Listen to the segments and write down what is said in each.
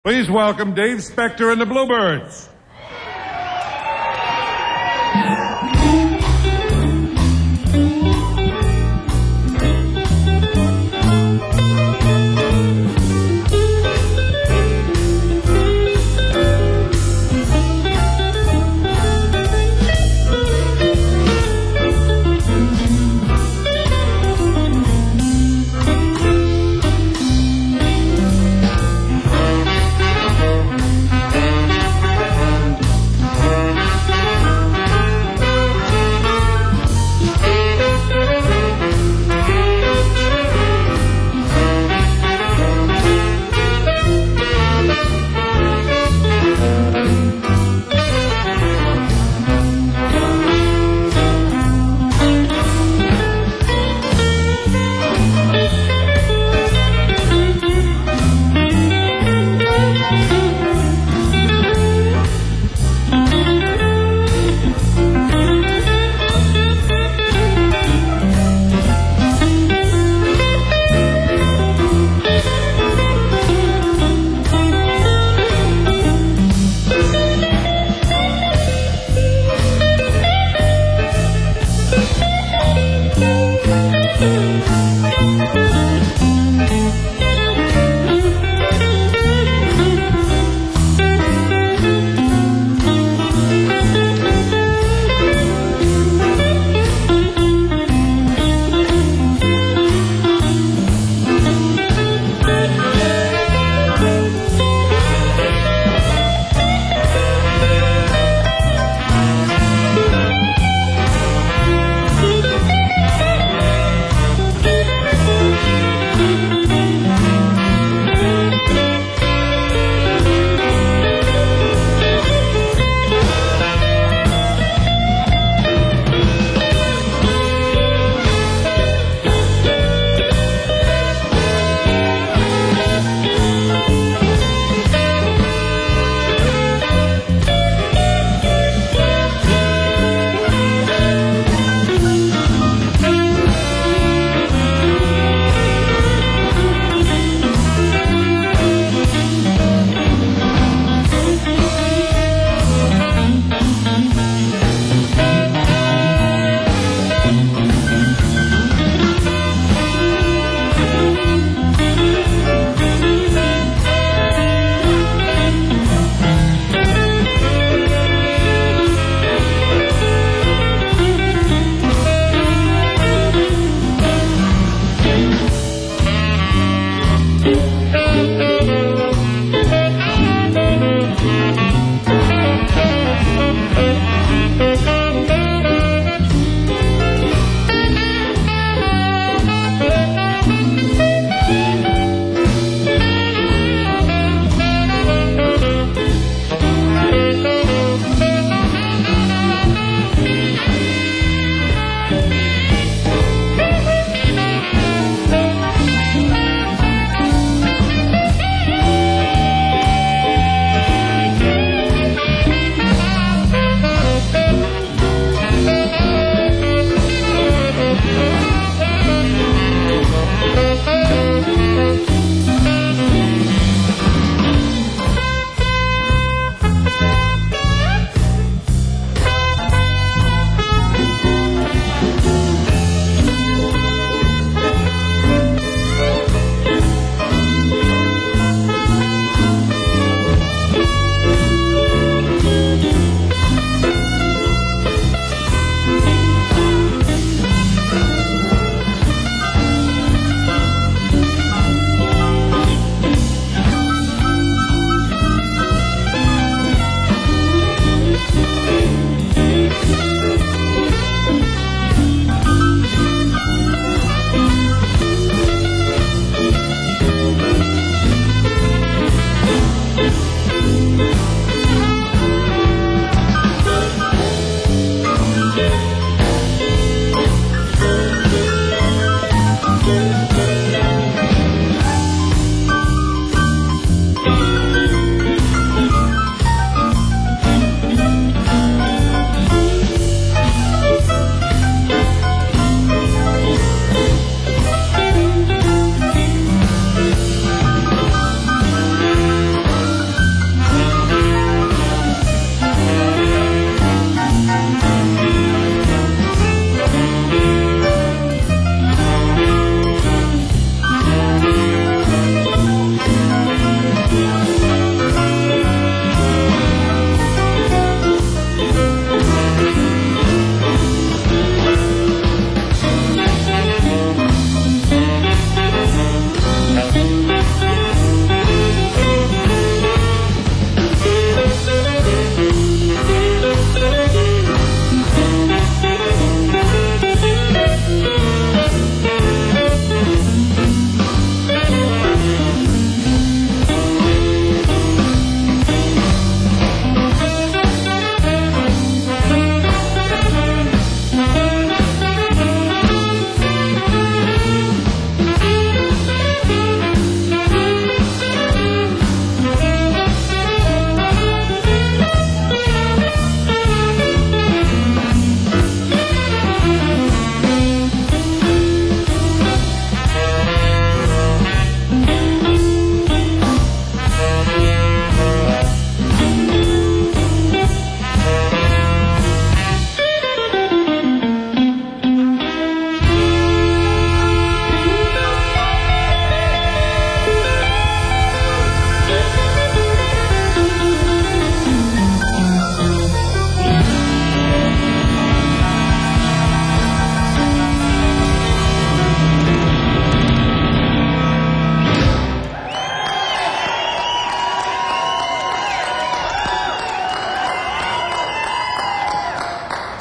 Please welcome Dave Spector and the Bluebirds.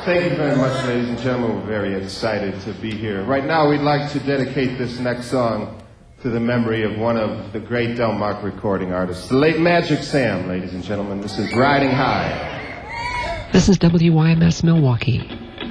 Thank you very much, ladies and gentlemen. We're very excited to be here. Right now, we'd like to dedicate this next song to the memory of one of the great Delmark recording artists, the late Magic Sam, ladies and gentlemen. This is Riding High. This is WYMS Milwaukee.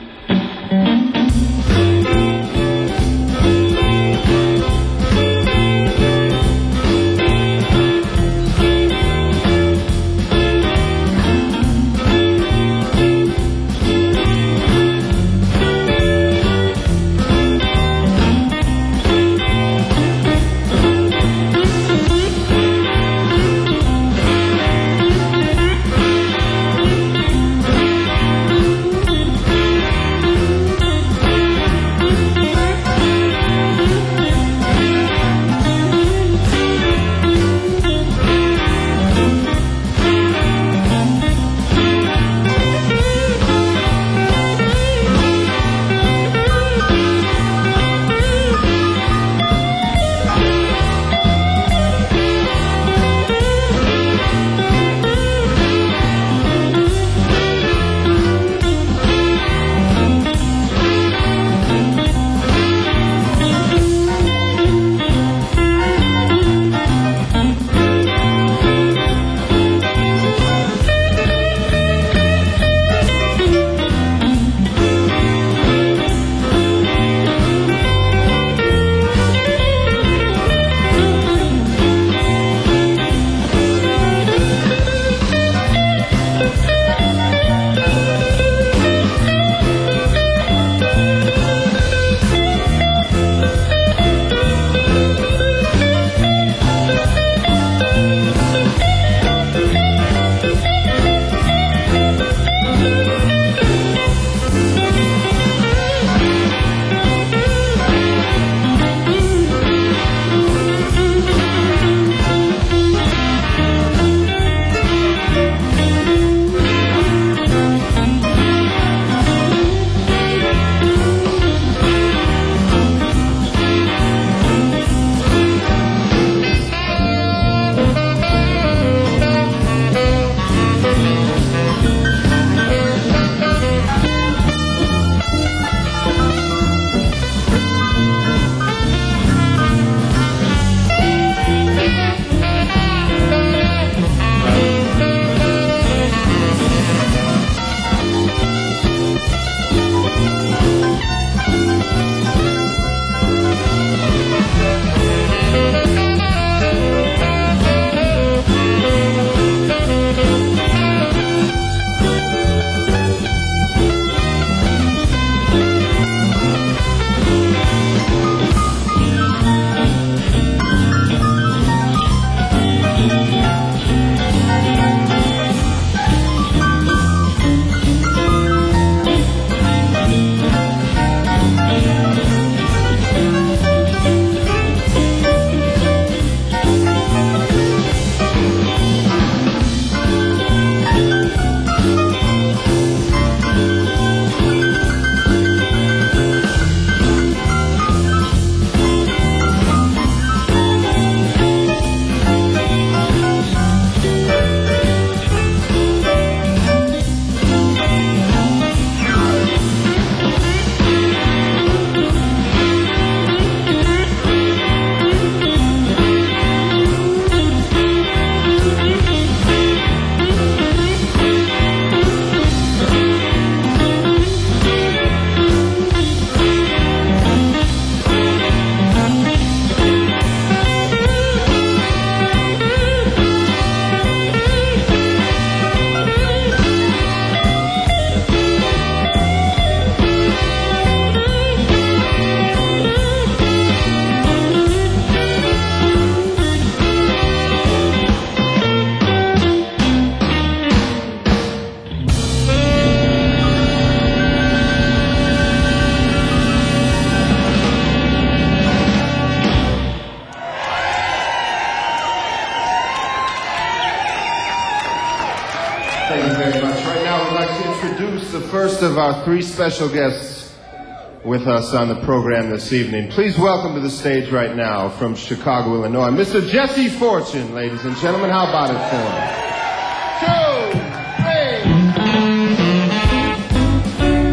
Thank you very much. Right now, we'd like to introduce the first of our three special guests with us on the program this evening. Please welcome to the stage right now from Chicago, Illinois, Mr. Jesse Fortune, ladies and gentlemen. How about it for him? 2, 3.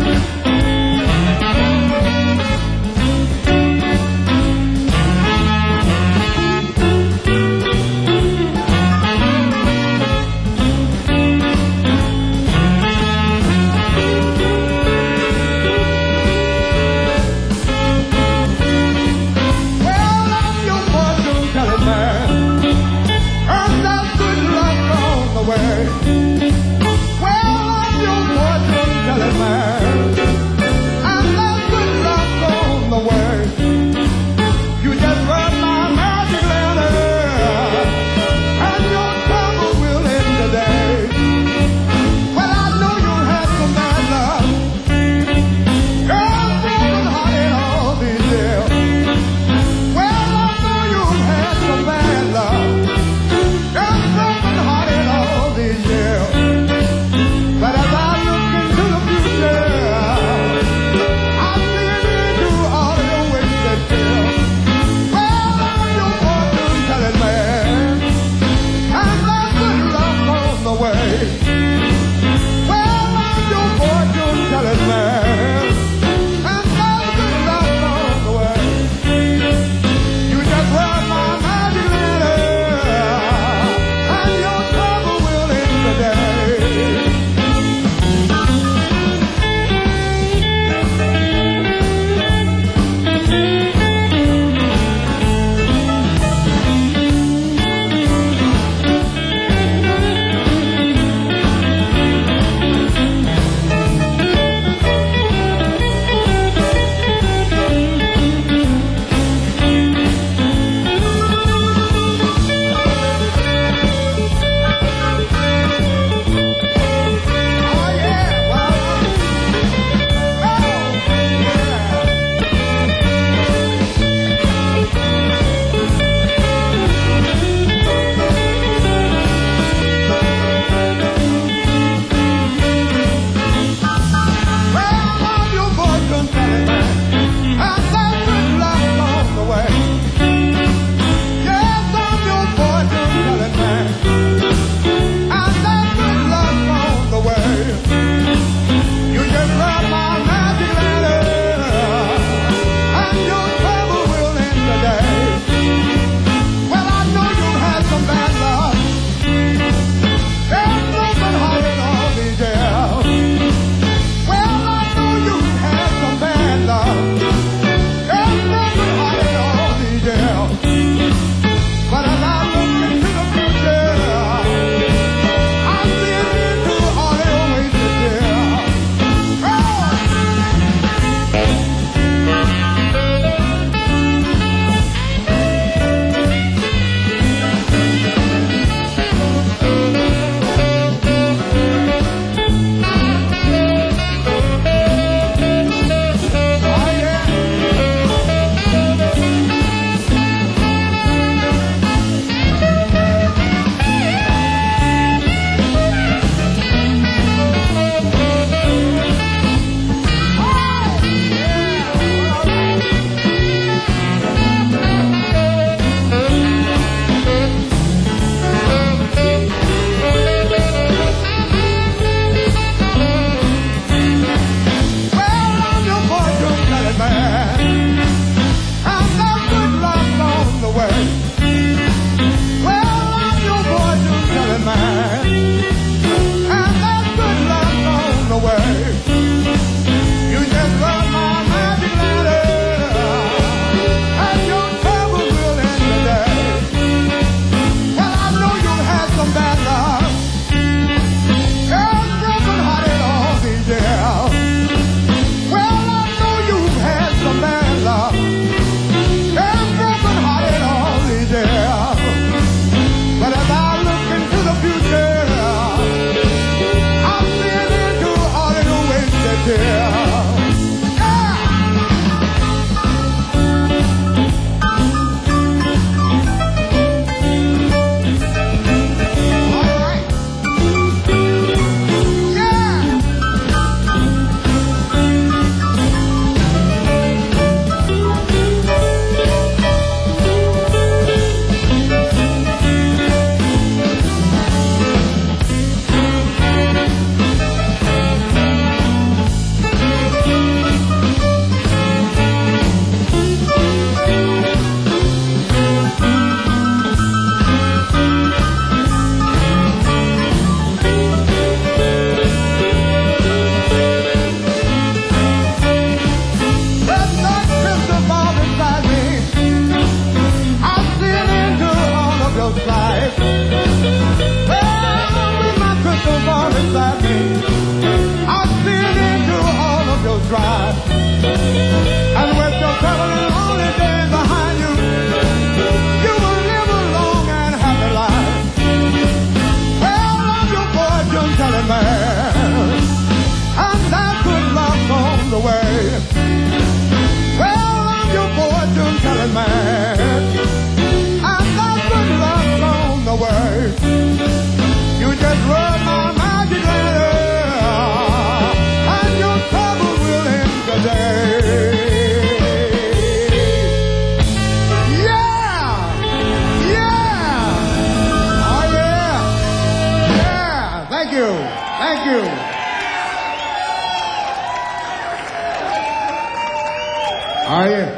Thank you. Thank you. Are you?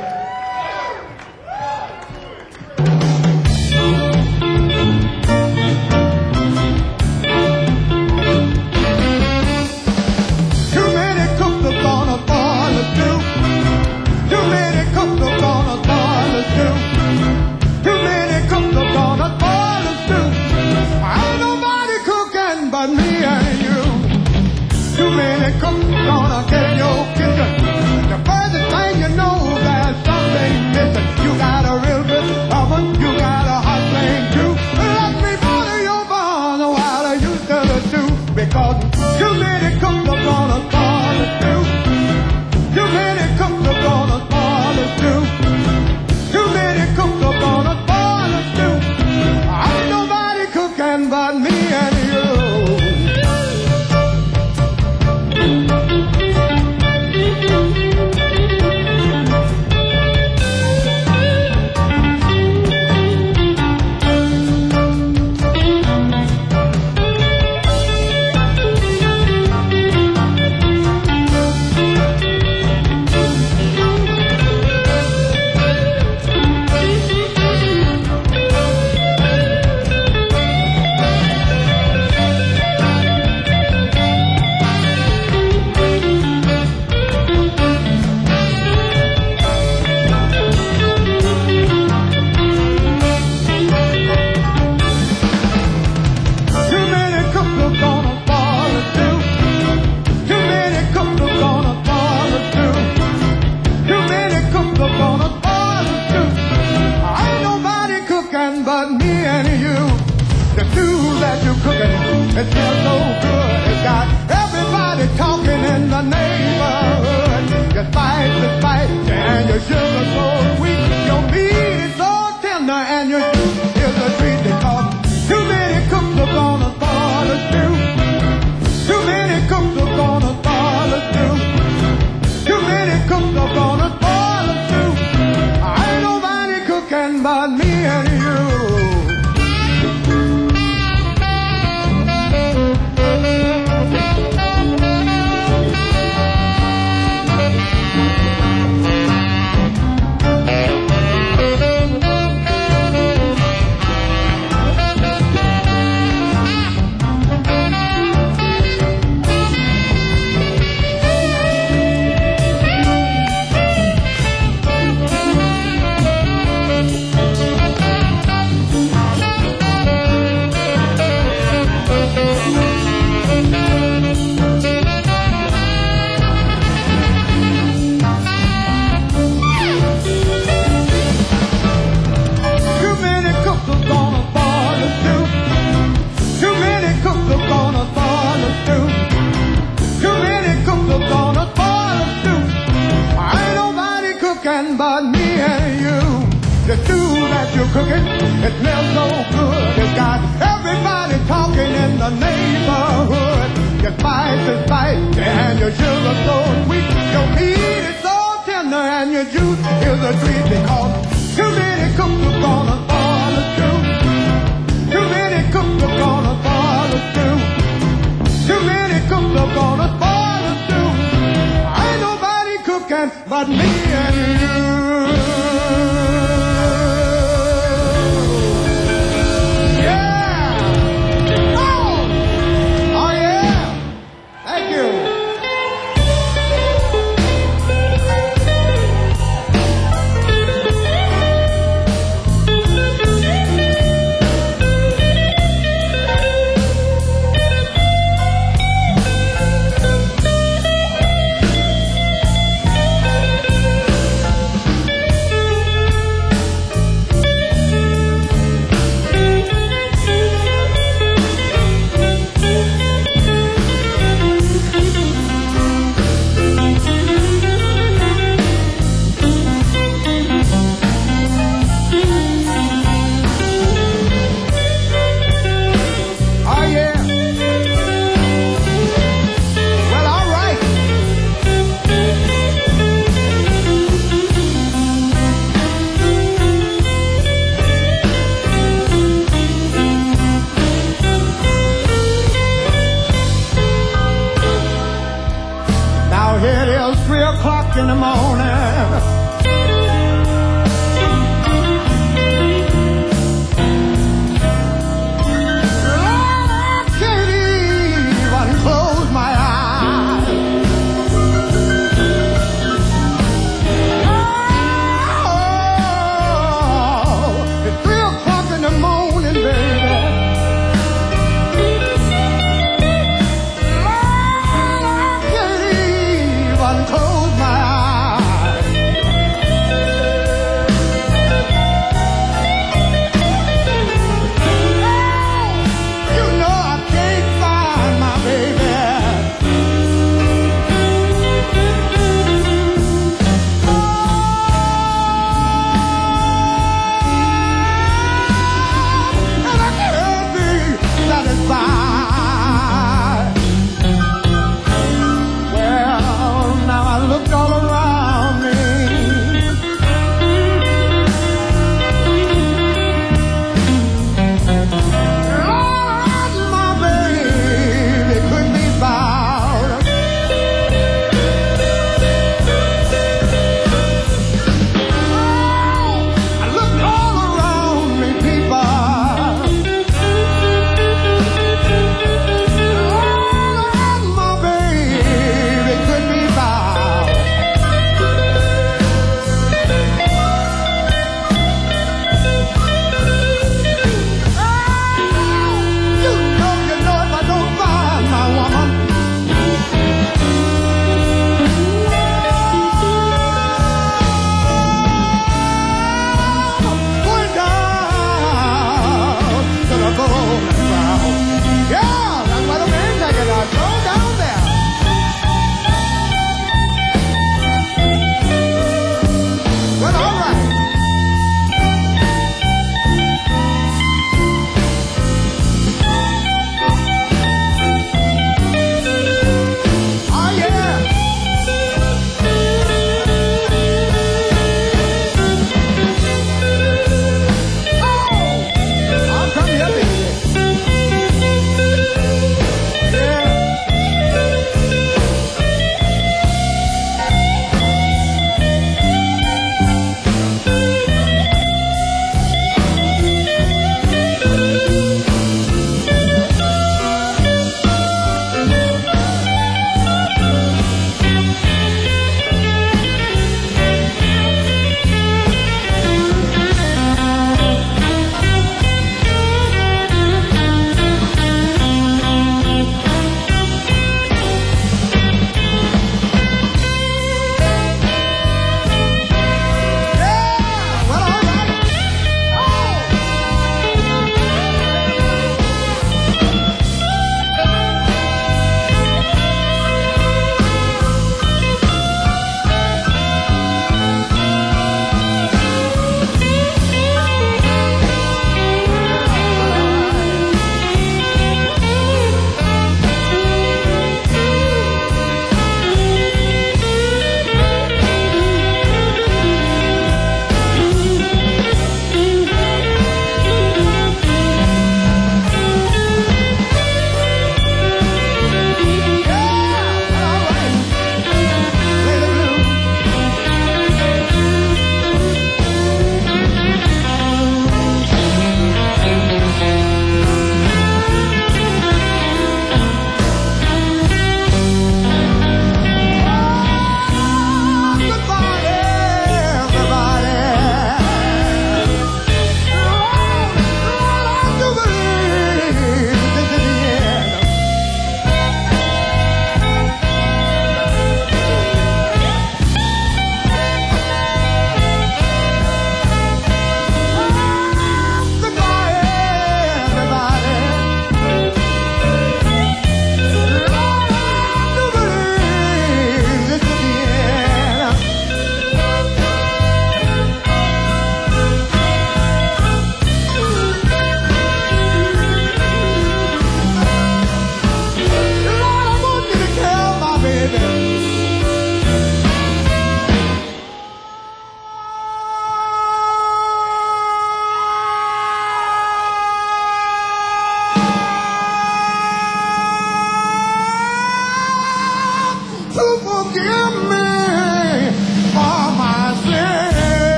Too many cooks are gonna boil the stew. Too many cooks are gonna boil the stew. Too many cooks are gonna boil the stew. Ain't nobody cooking but me and you. Too many cooks gonna get in your kitchen. The first thing you know, there's something missing. You got a real good oven, you got a hot flame too. Let me bother your barn while you tell the truth, because too many cooks are gonna spoil the stew. Too many cooks are gonna spoil the stew. Too many cooks are gonna spoil the stew. Ain't nobody cooking but me and you. It smells so good, it's got everybody talking in the neighborhood. Your spice is spicy and your sugar so sweet. Your meat is so tender and your juice is a treat. Because too many cooks are gonna spoil the stew. Too many cooks are gonna spoil the stew. Too many cooks are gonna spoil the stew. Ain't nobody cooking but me and you. But me and you, the stew that you're cooking, it smells so good. It's got everybody talking in the neighborhood. Your spice is spicy and your sugar so sweet. Your meat is so tender and your juice is a treat. Because too many cooks are gonna spoil the stew. Too many cooks are gonna spoil the stew. Too many cooks are gonna spoil the stew. Ain't nobody cooking but me and you. in the morning. Lord, I can't even close my eyes. Oh, it's 3 o'clock in the morning, baby. Lord, I can't even close my eyes.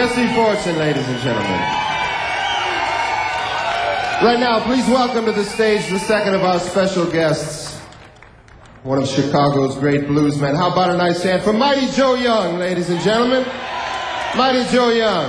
Jesse Fortune, ladies and gentlemen. Right now, please welcome to the stage the second of our special guests, one of Chicago's great bluesmen. How about a nice hand for Mighty Joe Young, ladies and gentlemen? Mighty Joe Young.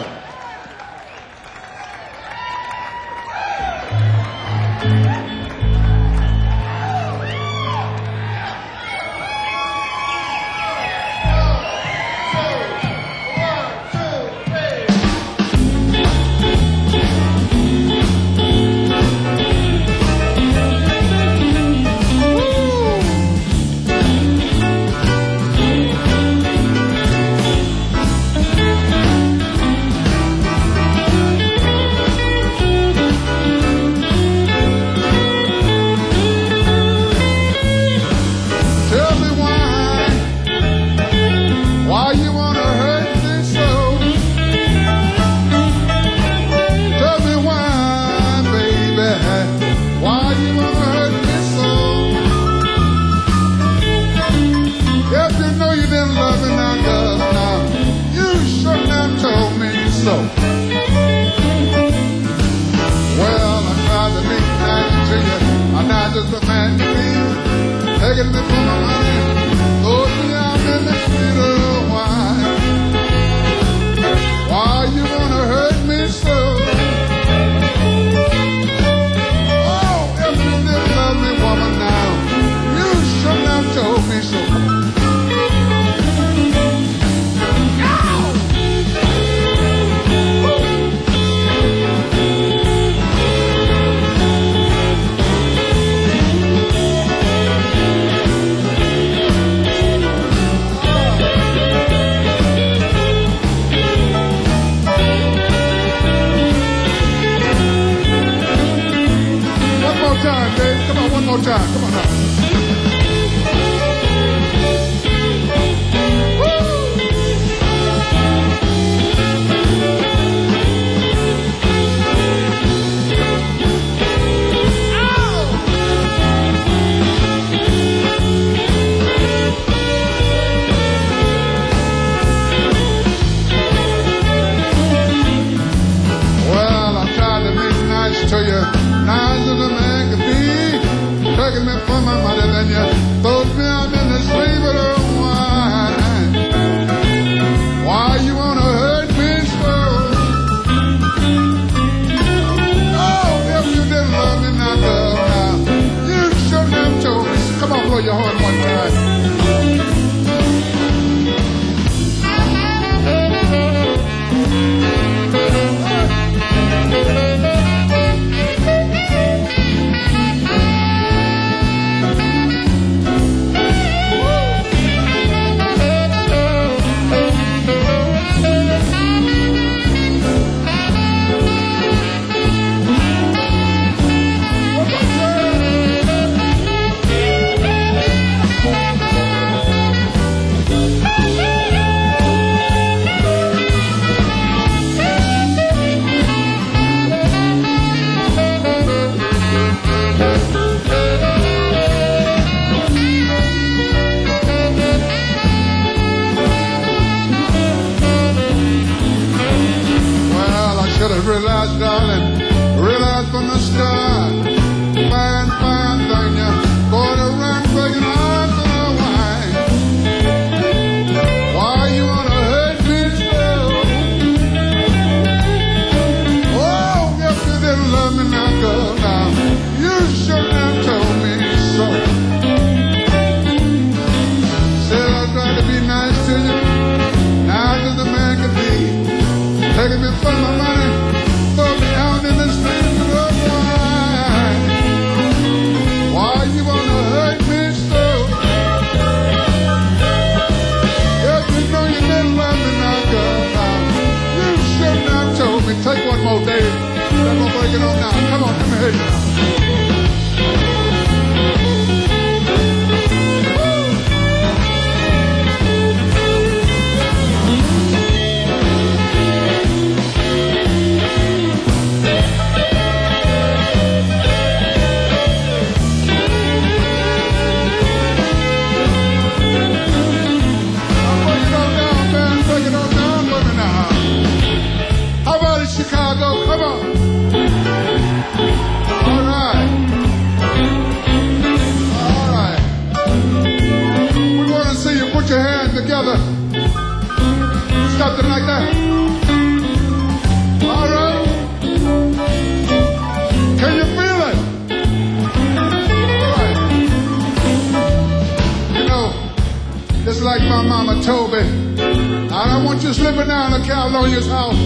told me, I don't want you slipping down to Caledonia's house.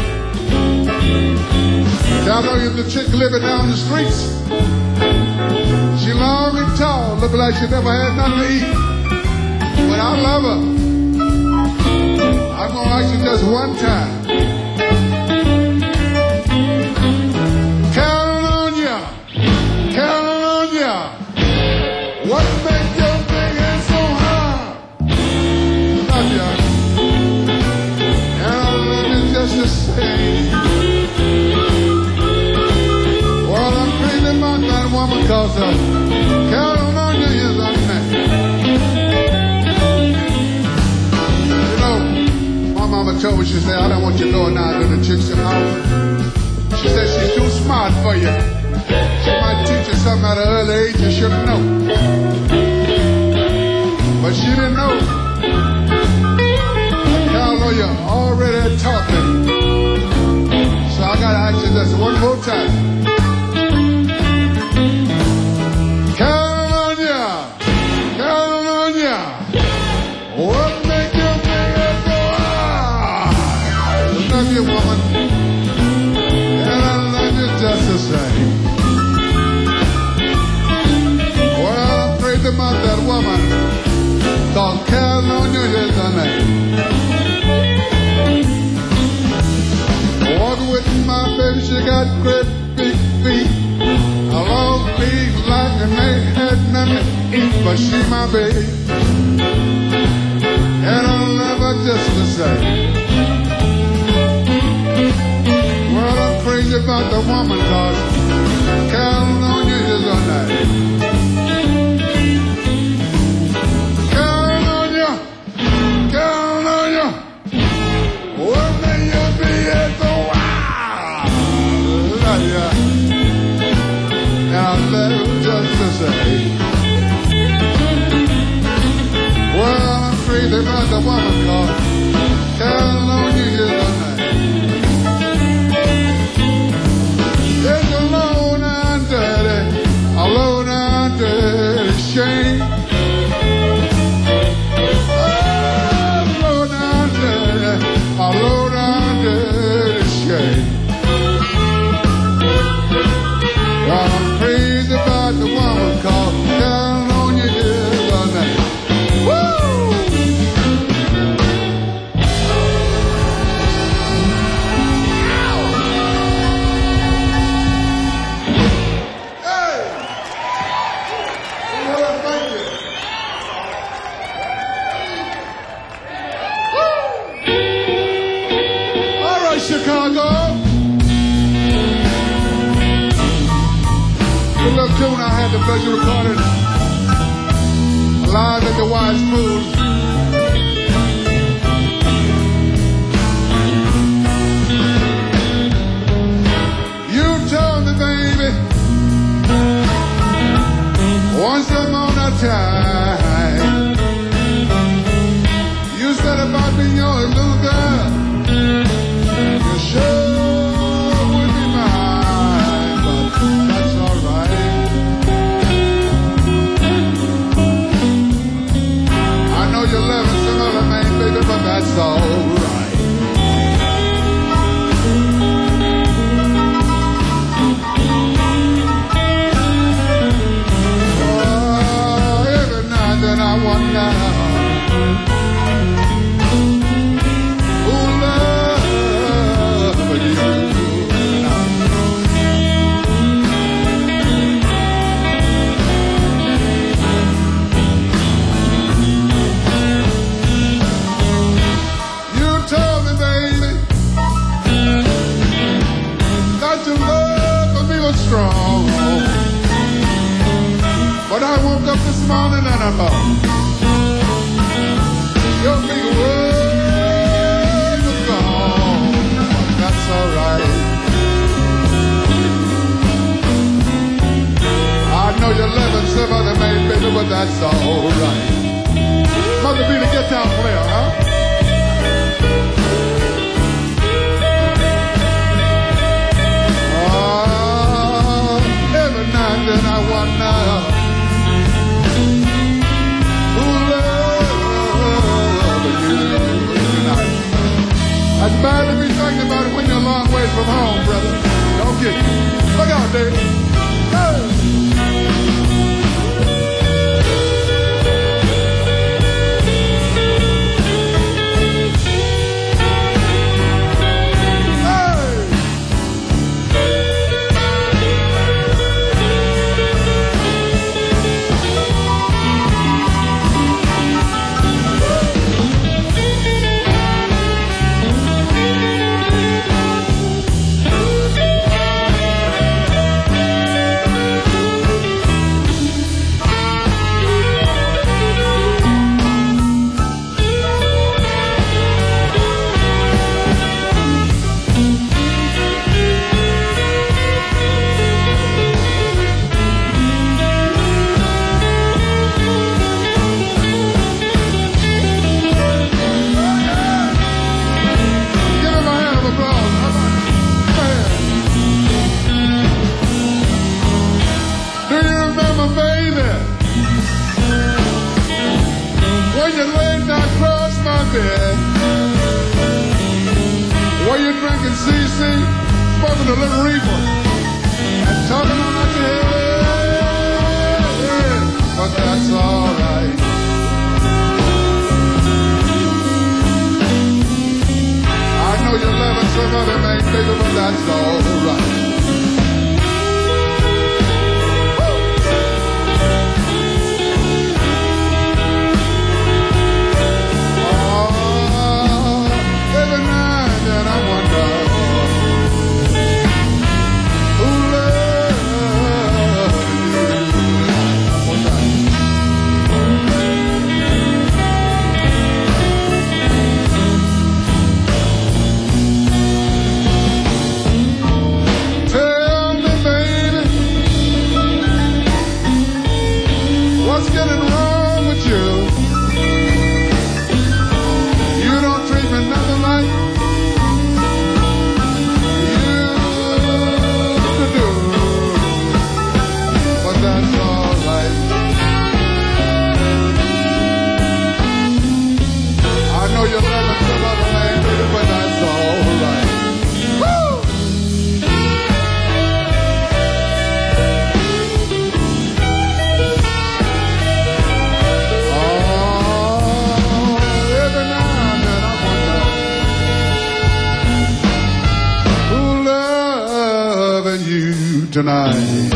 Caledonia's the chick living down the streets. She long and tall, looking like she never had nothing to eat. But I love her. I'm gonna ask you just one time. Caledonia, Caledonia, what makes your big head so high? Love ya, and I love you just the same. Well, I'm crazy about that woman 'cause Caledonia is her name. You know, my mama told me, she said, I don't want you going down to the chick's house. She said she's too smart for you. She might teach you something at an early age you shouldn't know. But she didn't know. Caledonia already taught me. So I gotta ask you this one more time. Caledonia, Caledonia, what make you think it's so high? I love you, woman, and I love you just the same. Well, I'm crazy about that woman, 'cause Caledonia is her name. Walking with my baby, she got great big feet. A long feet like and ain't had nothing to eat, but she my baby, and I love her just the same. Well, I'm crazy about the woman 'cause Caledonia is her name. Caledonia, Caledonia, what may you be at the wild? Love ya. And I love you just the same. Well, I'm crazy about the woman 'cause Caledonia is her name. It's a low and dirty shame. Oh, a low and dirty shame. Well, I'm crazy about the woman called Caledonia is her name. Woo! Hey! Well, thank you. Woo! All right, Chicago. The little tune I had the pleasure of recording live at the Wise Fools. You told me, baby, once upon a time, you said about me, you're a little girl. You sure would be mine, but that's all right. I know you're loving some other man, baby, but that's all right. Oh, every now and then I wonder who loved you. You told me, baby, that your love for me was strong. But I woke up this morning and I thought your big word was gone. But that's all right. I know you're loving some other man, baby, but that's all right. Mother be the guitar player, huh? Every now and then I wonder who loved baby. What you drinking, CC? Smoking a little reefer. And talking on out your head. But that's all right. I know you're loving some other man, baby, but that's all right. Tonight.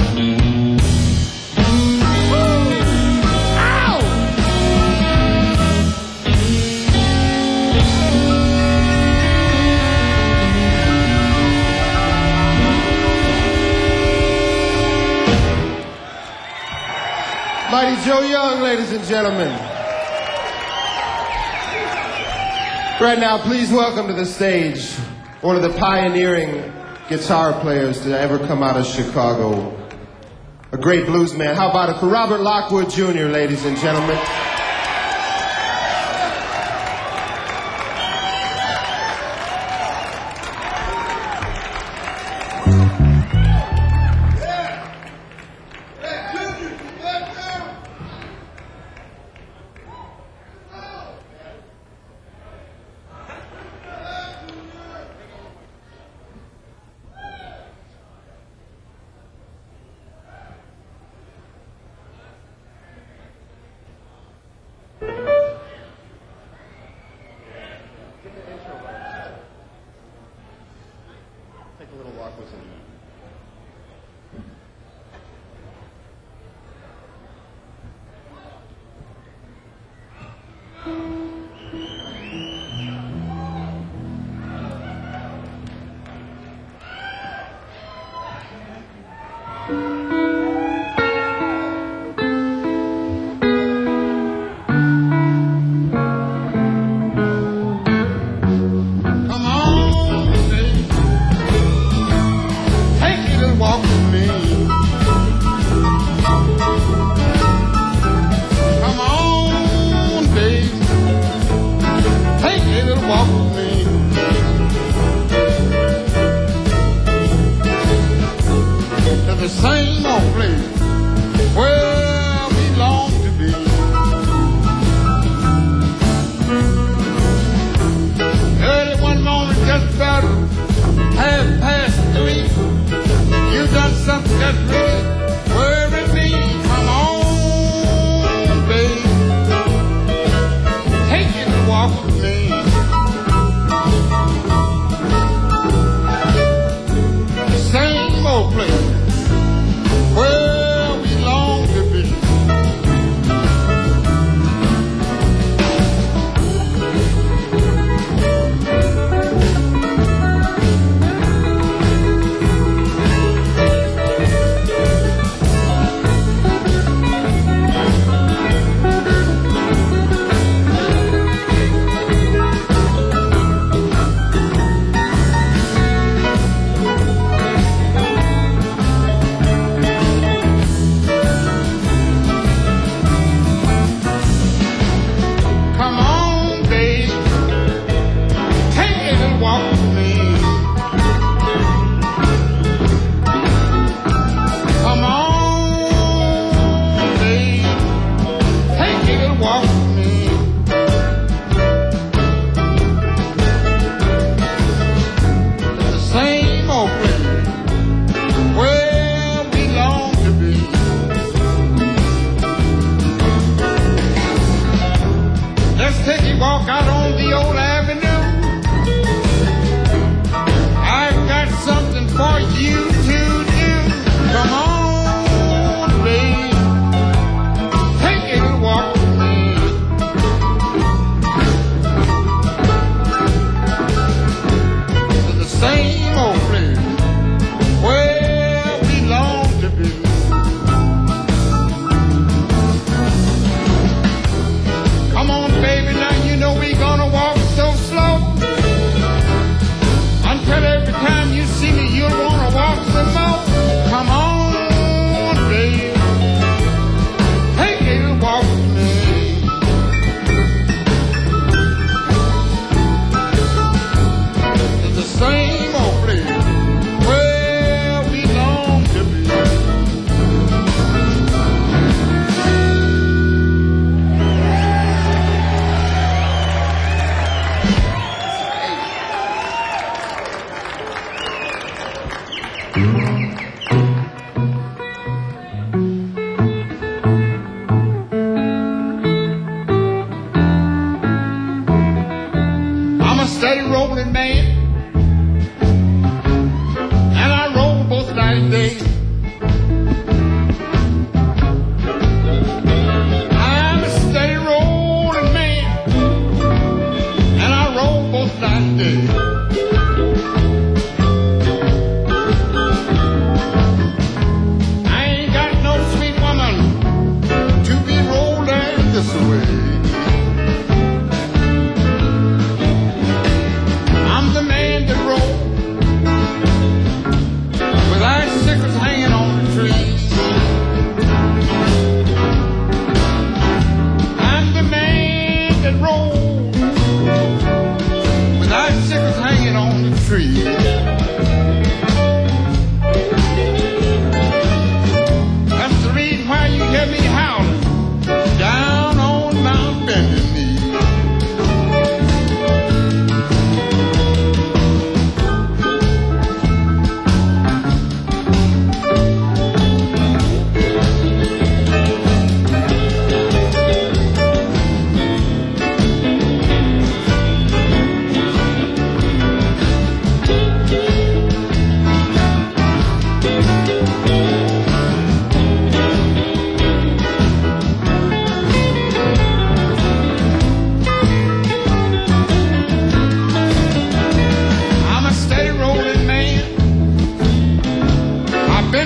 Mighty Joe Young, ladies and gentlemen. Right now, please welcome to the stage one of the pioneering guitar players to ever come out of Chicago. A great blues man. How about it for Robert Lockwood Jr., ladies and gentlemen?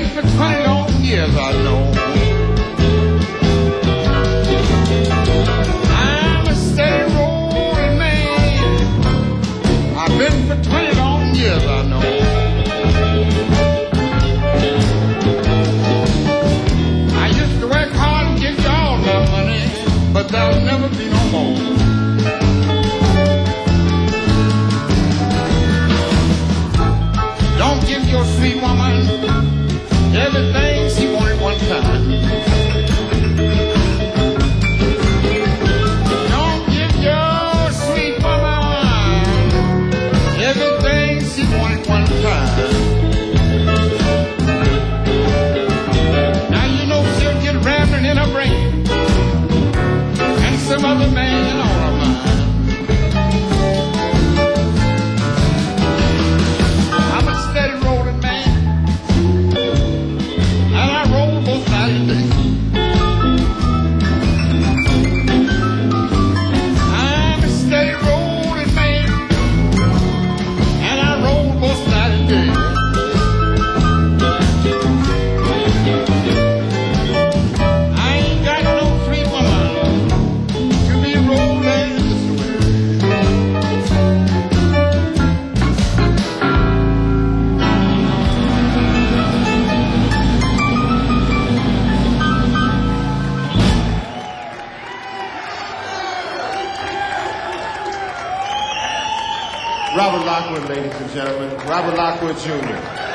for 20 long years, I know. I'm a steady rolling man. I've been for 20 long years, I know. I used to work hard and get all my money, but there'll never be no more. Don't give your sweet woman everything she wanted one time. Don't give your sweet woman everything she wanted one time. Now you know she'll get rambling in her brain, and some other man all of mine. I'm a steady rolling man, and I roll both sides of the day. I'm a steady rolling man, and I roll both sides of the day. I ain't got no sweet woman to be rolling this way. Robert Lockwood, ladies and gentlemen. Robert Lockwood Jr.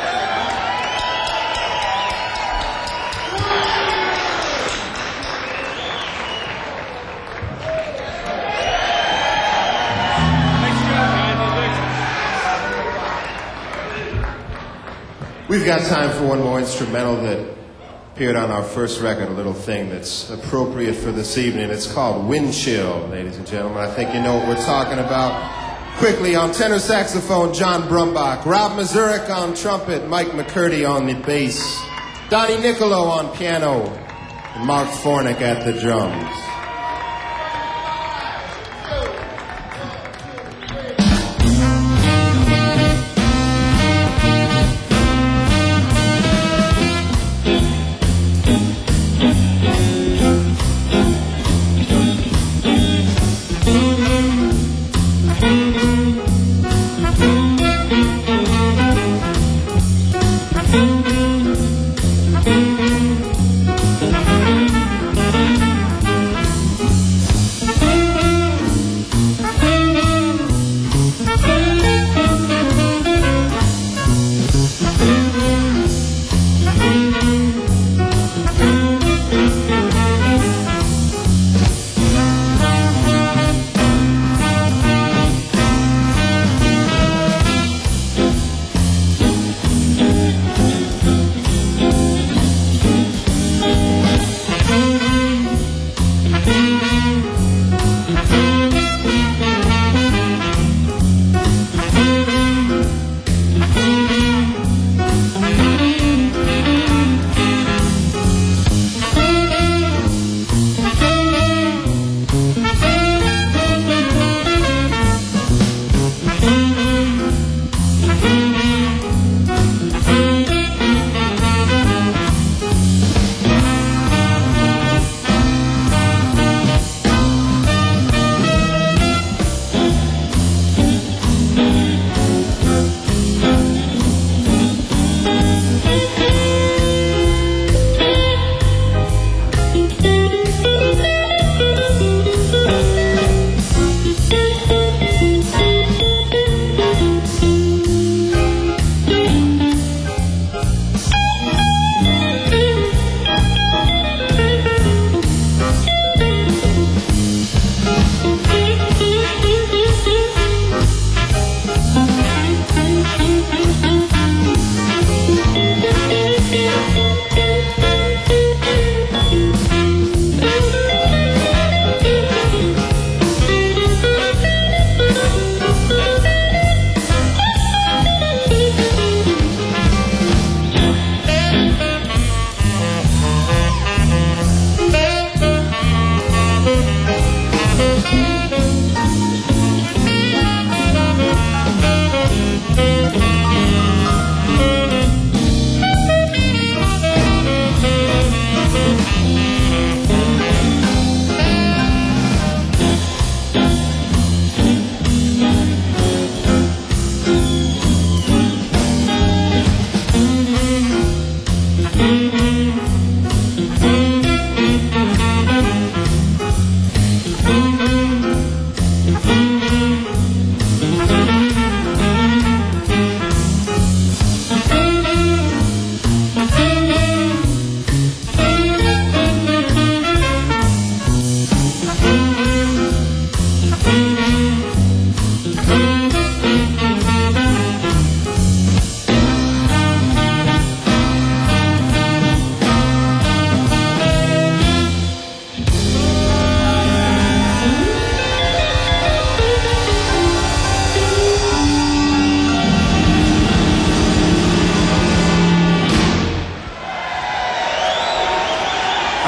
We've got time for one more instrumental that appeared on our first record, a little thing that's appropriate for this evening. It's called Wind Chill, ladies and gentlemen. I think you know what we're talking about. Quickly, on tenor saxophone, John Brumbach. Rob Mazurek on trumpet. Mike McCurdy on the bass. Donnie Niccolo on piano. And Mark Fornick at the drums.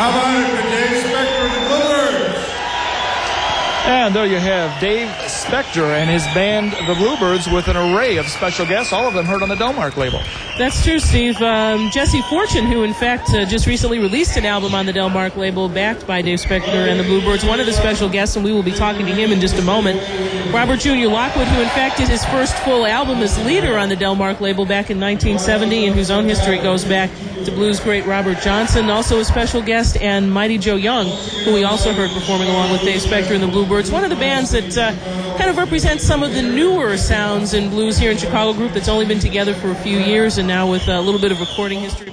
How about it for Dave Spector and the Bluebirds? And there you have Dave Spector and his band, the Bluebirds, with an array of special guests, all of them heard on the Delmark label. That's true, Steve. Jesse Fortune, who in fact just recently released an album on the Delmark label backed by Dave Spector and the Bluebirds, one of the special guests, and we will be talking to him in just a moment. Robert Jr. Lockwood, who in fact did his first full album as leader on the Delmark label back in 1970, and whose own history goes back to blues great Robert Johnson, also a special guest, and Mighty Joe Young, who we also heard performing along with Dave Spector and the Bluebirds, one of the bands that kind of represents some of the newer sounds in blues here in Chicago, group that's only been together for a few years and now with a little bit of recording history.